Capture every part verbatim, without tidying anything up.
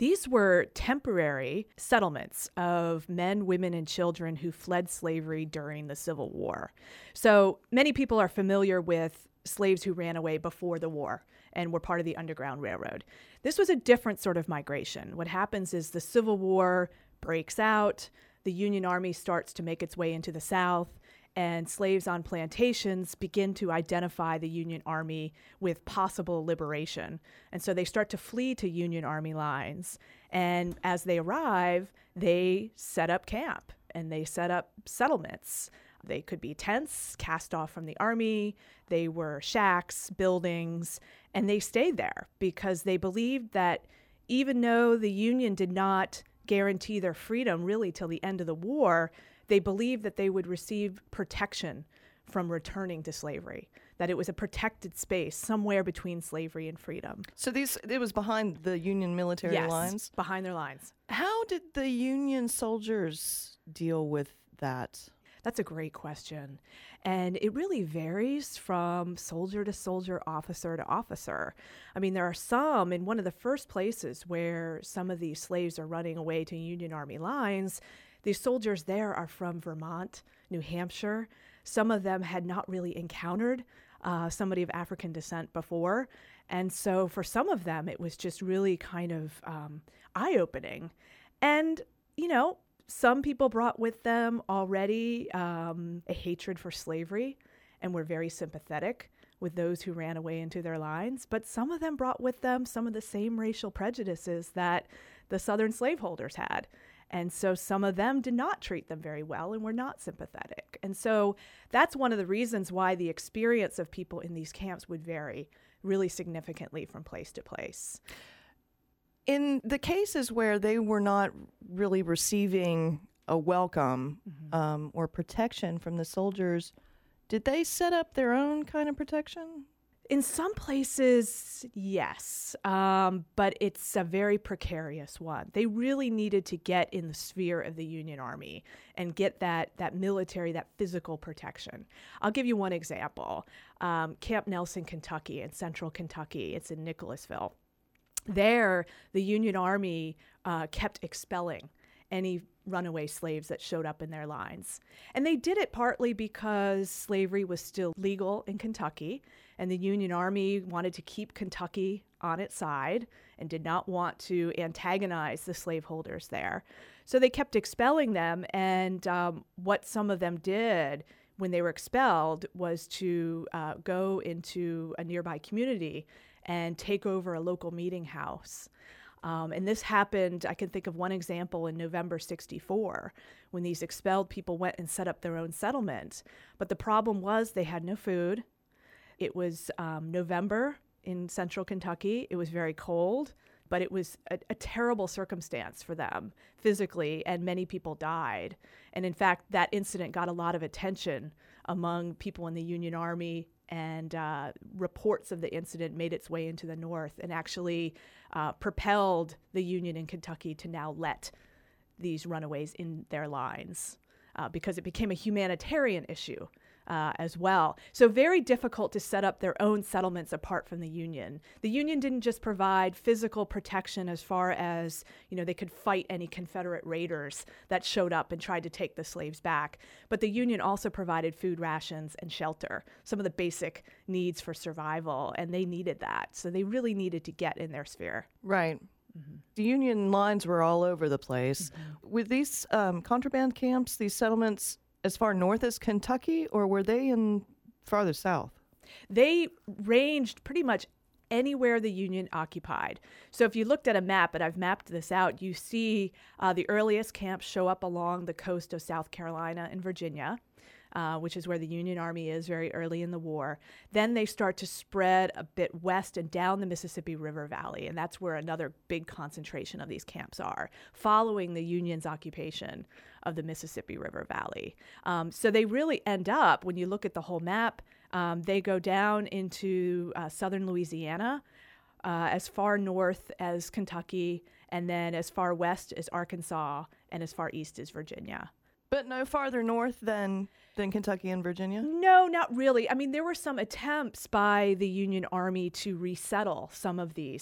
These were temporary settlements of men, women, and children who fled slavery during the Civil War. So many people are familiar with slaves who ran away before the war and were part of the Underground Railroad. This was a different sort of migration. What happens is the Civil War breaks out, the Union Army starts to make its way into the South, and slaves on plantations begin to identify the Union Army with possible liberation. And so they start to flee to Union Army lines. And as they arrive, they set up camp and they set up settlements. They could be tents cast off from the army. They were shacks, buildings, and they stayed there because they believed that even though the Union did not guarantee their freedom really till the end of the war, they believed that they would receive protection from returning to slavery, that it was a protected space somewhere between slavery and freedom. So these it was behind the Union military yes, lines? Behind their lines. How did the Union soldiers deal with that? That's a great question. And it really varies from soldier to soldier, officer to officer. I mean, there are some, in one of the first places where some of these slaves are running away to Union Army lines, these soldiers there are from Vermont, New Hampshire. Some of them had not really encountered uh, somebody of African descent before. And so for some of them, it was just really kind of um, eye-opening. And, you know, some people brought with them already um, a hatred for slavery and were very sympathetic with those who ran away into their lines. But some of them brought with them some of the same racial prejudices that the Southern slaveholders had. And so some of them did not treat them very well and were not sympathetic. And so that's one of the reasons why the experience of people in these camps would vary really significantly from place to place. In the cases where they were not really receiving a welcome mm-hmm. um, or protection from the soldiers, did they set up their own kind of protection? In some places, yes, um, but it's a very precarious one. They really needed to get in the sphere of the Union Army and get that that military, that physical protection. I'll give you one example. Um, Camp Nelson, Kentucky, in central Kentucky. It's in Nicholasville. There, the Union Army uh, kept expelling any runaway slaves that showed up in their lines. And they did it partly because slavery was still legal in Kentucky, and the Union Army wanted to keep Kentucky on its side and did not want to antagonize the slaveholders there. So they kept expelling them, and um, what some of them did when they were expelled was to uh, go into a nearby community and take over a local meeting house. Um, and this happened, I can think of one example in November sixty-four, when these expelled people went and set up their own settlement. But the problem was they had no food. It was um, November in central Kentucky. It was very cold, but it was a, a terrible circumstance for them physically, and many people died. And in fact, that incident got a lot of attention among people in the Union Army, and uh, reports of the incident made its way into the North and actually uh, propelled the Union in Kentucky to now let these runaways in their lines uh, because it became a humanitarian issue uh, as well. So very difficult to set up their own settlements apart from the Union. The Union didn't just provide physical protection as far as, you know, they could fight any Confederate raiders that showed up and tried to take the slaves back, but the Union also provided food rations and shelter, some of the basic needs for survival, and they needed that. So they really needed to get in their sphere. Right. Mm-hmm. The Union lines were all over the place. Mm-hmm. With these um, contraband camps, these settlements, as far north as Kentucky, or were they in farther south? They ranged pretty much anywhere the Union occupied. So if you looked at a map, and I've mapped this out, you see uh, the earliest camps show up along the coast of South Carolina and Virginia, uh, which is where the Union Army is very early in the war. Then they start to spread a bit west and down the Mississippi River Valley, and that's where another big concentration of these camps are, following the Union's occupation of the Mississippi River Valley. Um, so they really end up, when you look at the whole map, um, they go down into uh, southern Louisiana, uh, as far north as Kentucky, and then as far west as Arkansas, and as far east as Virginia. But no farther north than than Kentucky and Virginia? No, not really. I mean, there were some attempts by the Union Army to resettle some of these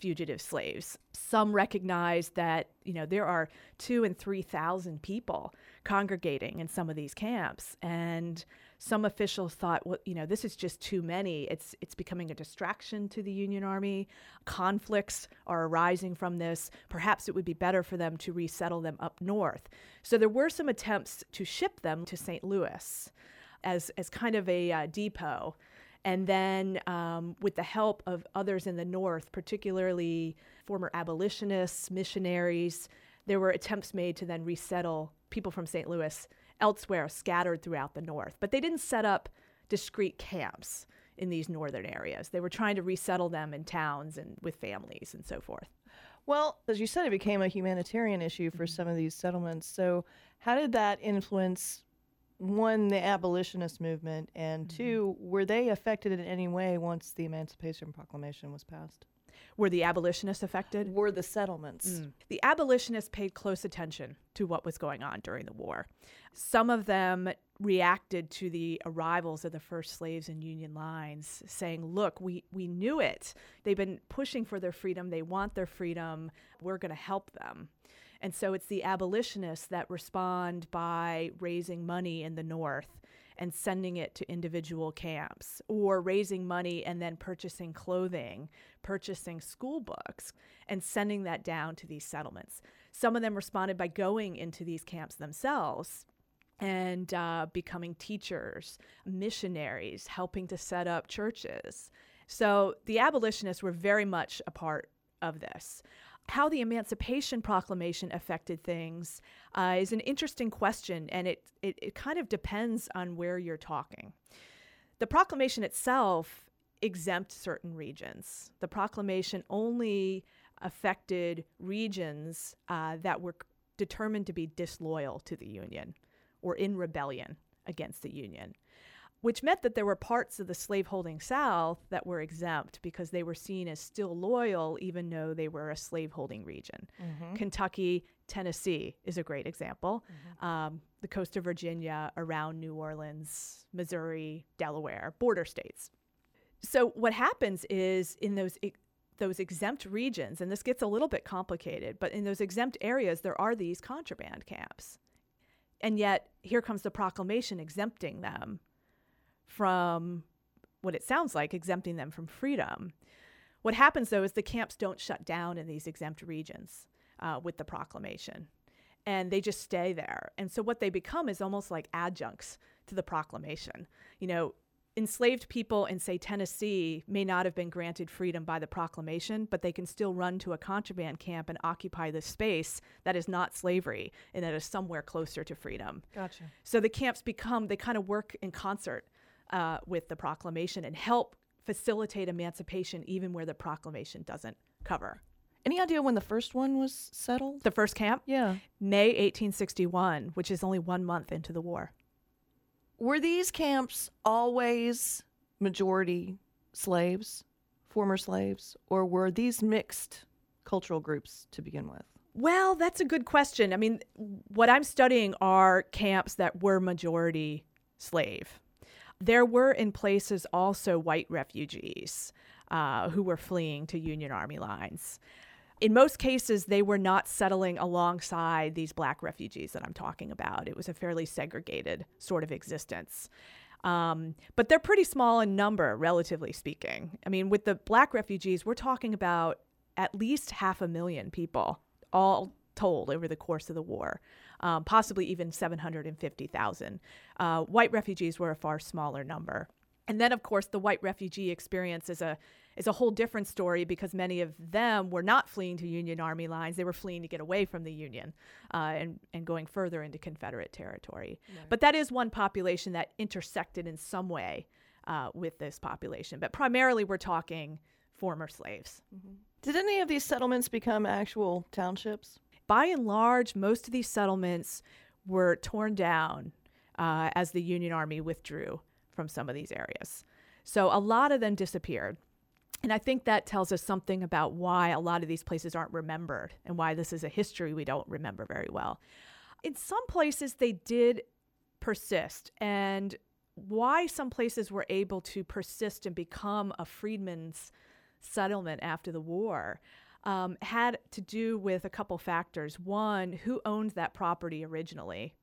fugitive slaves. Some recognize that, you know, there are two and three thousand people congregating in some of these camps, and some officials thought, well, you know, this is just too many. It's it's becoming a distraction to the Union Army. Conflicts are arising from this. Perhaps it would be better for them to resettle them up north. So there were some attempts to ship them to Saint Louis as as kind of a uh, depot. And then um, with the help of others in the North, particularly former abolitionists, missionaries, there were attempts made to then resettle people from Saint Louis elsewhere scattered throughout the North. But they didn't set up discrete camps in these northern areas. They were trying to resettle them in towns and with families and so forth. Well, as you said, it became a humanitarian issue for some of these settlements. So how did that influence, one, the abolitionist movement, and mm-hmm. two, were they affected in any way once the Emancipation Proclamation was passed? Were the abolitionists affected? Were the settlements? Mm. The abolitionists paid close attention to what was going on during the war. Some of them reacted to the arrivals of the first slaves in Union lines, saying, look, we, we knew it. They've been pushing for their freedom. They want their freedom. We're going to help them. And so it's the abolitionists that respond by raising money in the North and sending it to individual camps, or raising money and then purchasing clothing, purchasing school books, and sending that down to these settlements. Some of them responded by going into these camps themselves and uh, becoming teachers, missionaries, helping to set up churches. So the abolitionists were very much a part of this. How the Emancipation Proclamation affected things uh, is an interesting question, and it, it, it kind of depends on where you're talking. The proclamation itself exempt certain regions. The proclamation only affected regions uh, that were determined to be disloyal to the Union or in rebellion against the Union, which meant that there were parts of the slaveholding South that were exempt because they were seen as still loyal even though they were a slaveholding region. Mm-hmm. Kentucky, Tennessee is a great example. Mm-hmm. Um, the coast of Virginia, around New Orleans, Missouri, Delaware, border states. So what happens is in those e- those exempt regions, and this gets a little bit complicated, but in those exempt areas, there are these contraband camps. And yet here comes the proclamation exempting them from what it sounds like, exempting them from freedom. What happens, though, is the camps don't shut down in these exempt regions uh, with the proclamation, and they just stay there. And so what they become is almost like adjuncts to the proclamation. You know, enslaved people in, say, Tennessee may not have been granted freedom by the proclamation, but they can still run to a contraband camp and occupy the space that is not slavery and that is somewhere closer to freedom. Gotcha. So the camps become, they kind of work in concert Uh, with the proclamation and help facilitate emancipation even where the proclamation doesn't cover. Any idea when the first one was settled? The first camp? Yeah. May eighteen sixty-one, which is only one month into the war. Were these camps always majority slaves, former slaves, or were these mixed cultural groups to begin with? Well, that's a good question. I mean, what I'm studying are camps that were majority slave. There were in places also white refugees uh, who were fleeing to Union Army lines. In most cases, they were not settling alongside these black refugees that I'm talking about. It was a fairly segregated sort of existence. Um, but they're pretty small in number, relatively speaking. I mean, with the black refugees, we're talking about at least half a million people, all told over the course of the war. Um, possibly even seven hundred fifty thousand. Uh, white refugees were a far smaller number. And then, of course, the white refugee experience is a is a whole different story because many of them were not fleeing to Union Army lines. They were fleeing to get away from the Union uh, and, and going further into Confederate territory. Right. But that is one population that intersected in some way uh, with this population. But primarily, we're talking former slaves. Mm-hmm. Did any of these settlements become actual townships? By and large, most of these settlements were torn down uh, as the Union Army withdrew from some of these areas. So a lot of them disappeared. And I think that tells us something about why a lot of these places aren't remembered and why this is a history we don't remember very well. In some places, they did persist. And why some places were able to persist and become a freedmen's settlement after the war um, had to do with a couple factors. One, who owned that property originally?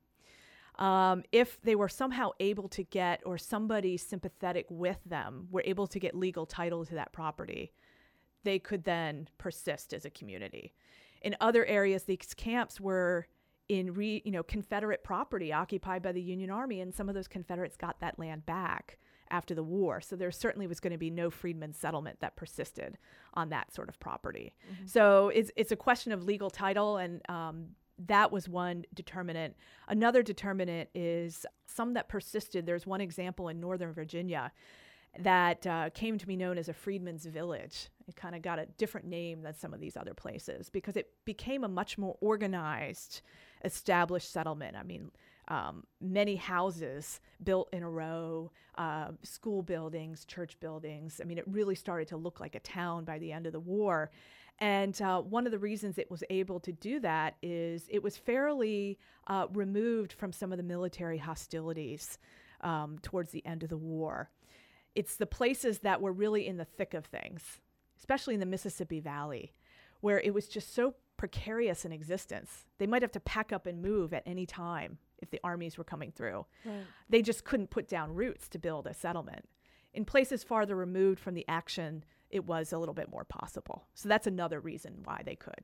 Um, if they were somehow able to get, or somebody sympathetic with them were able to get legal title to that property, they could then persist as a community. In other areas, these camps were in re, you know, Confederate property occupied by the Union Army, and some of those Confederates got that land back after the war. So there certainly was going to be no freedmen's settlement that persisted on that sort of property. Mm-hmm. So it's it's a question of legal title, and um, that was one determinant. Another determinant is some that persisted. There's one example in Northern Virginia that uh, came to be known as a freedmen's village. It kind of got a different name than some of these other places because it became a much more organized, established settlement. I mean, um, many houses built in a row, uh, school buildings, church buildings. I mean, it really started to look like a town by the end of the war. And uh, one of the reasons it was able to do that is it was fairly uh, removed from some of the military hostilities um, towards the end of the war. It's the places that were really in the thick of things, especially in the Mississippi Valley, where it was just so precarious in existence. They might have to pack up and move at any time if the armies were coming through. Right. They just couldn't put down roots to build a settlement. In places farther removed from the action, it was a little bit more possible. So that's another reason why they could.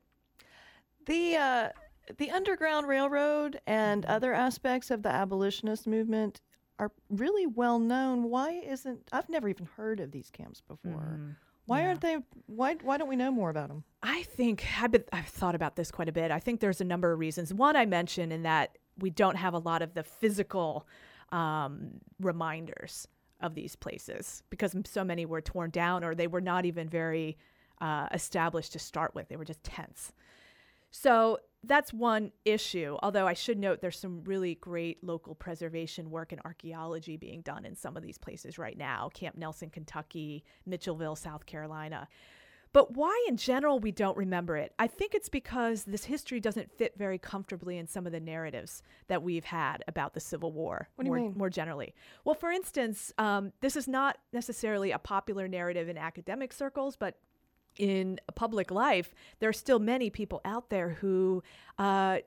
The uh, the Underground Railroad and Mm-hmm. other aspects of the abolitionist movement are really well known. Why isn't I've never even heard of these camps before. Mm-hmm. Why yeah. aren't they? Why why don't we know more about them? I think I've, been, I've thought about this quite a bit. I think there's a number of reasons. One I mentioned in that we don't have a lot of the physical um, reminders of these places because so many were torn down or they were not even very uh, established to start with. They were just tents. So that's one issue, although I should note there's some really great local preservation work and archaeology being done in some of these places right now. Camp Nelson, Kentucky, Mitchellville, South Carolina. But why in general we don't remember it? I think it's because this history doesn't fit very comfortably in some of the narratives that we've had about the Civil War. What do more, you mean? More generally. Well, for instance, um, this is not necessarily a popular narrative in academic circles, but in public life, there are still many people out there who uh,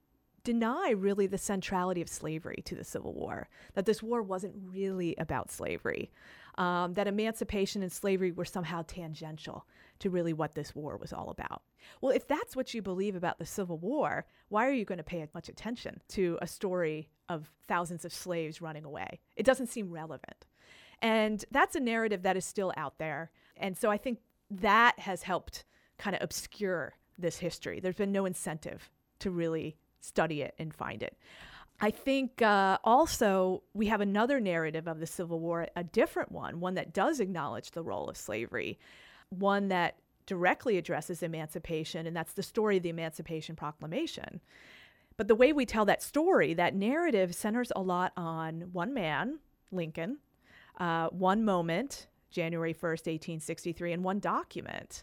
deny really the centrality of slavery to the Civil War, that this war wasn't really about slavery, um, that emancipation and slavery were somehow tangential to really what this war was all about. Well, if that's what you believe about the Civil War, why are you going to pay much attention to a story of thousands of slaves running away? It doesn't seem relevant. And that's a narrative that is still out there. And so I think that has helped kind of obscure this history. There's been no incentive to really study it and find it. I think uh, also we have another narrative of the Civil War, a different one, one that does acknowledge the role of slavery, one that directly addresses emancipation, and that's the story of the Emancipation Proclamation. But the way we tell that story, that narrative centers a lot on one man, Lincoln, uh, one moment, January first, eighteen sixty-three, and one document.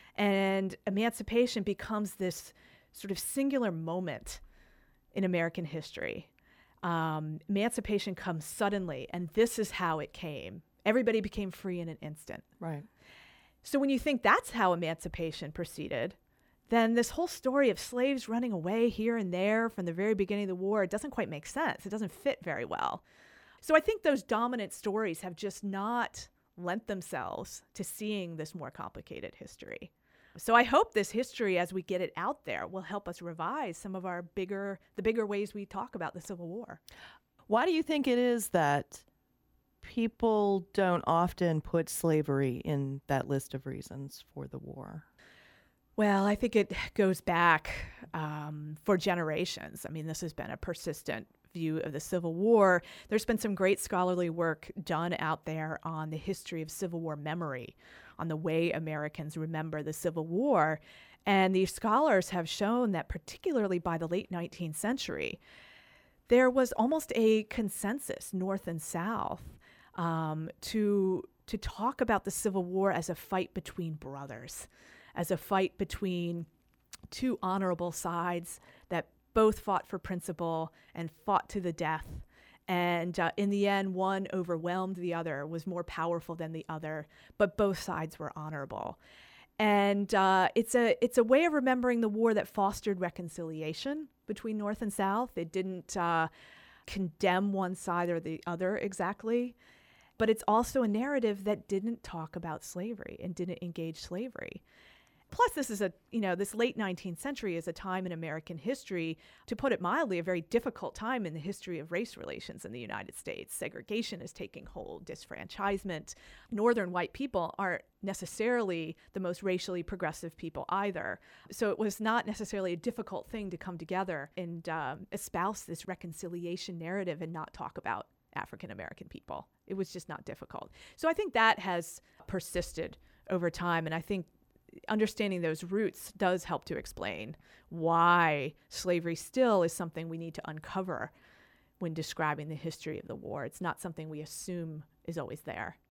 And emancipation becomes this sort of singular moment in American history. Um, emancipation comes suddenly, and this is how it came. Everybody became free in an instant. Right. So when you think that's how emancipation proceeded, then this whole story of slaves running away here and there from the very beginning of the war, it doesn't quite make sense. It doesn't fit very well. So I think those dominant stories have just not lent themselves to seeing this more complicated history. So I hope this history, as we get it out there, will help us revise some of our bigger, the bigger ways we talk about the Civil War. Why do you think it is that people don't often put slavery in that list of reasons for the war? Well, I think it goes back um, for generations. I mean, this has been a persistent view of the Civil War. There's been some great scholarly work done out there on the history of Civil War memory, on the way Americans remember the Civil War. And these scholars have shown that particularly by the late nineteenth century, there was almost a consensus, North and South, um, to, to talk about the Civil War as a fight between brothers, as a fight between two honorable sides that both fought for principle and fought to the death. And uh, in the end, one overwhelmed the other, was more powerful than the other, but both sides were honorable. And uh, it's a it's a way of remembering the war that fostered reconciliation between North and South. It didn't uh, condemn one side or the other exactly, but it's also a narrative that didn't talk about slavery and didn't engage slavery. Plus, this is a, you know, this late nineteenth century is a time in American history, to put it mildly, a very difficult time in the history of race relations in the United States. Segregation is taking hold, disfranchisement. Northern white people aren't necessarily the most racially progressive people either. So it was not necessarily a difficult thing to come together and um, espouse this reconciliation narrative and not talk about African American people. It was just not difficult. So I think that has persisted over time, and I think understanding those roots does help to explain why slavery still is something we need to uncover when describing the history of the war. It's not something we assume is always there.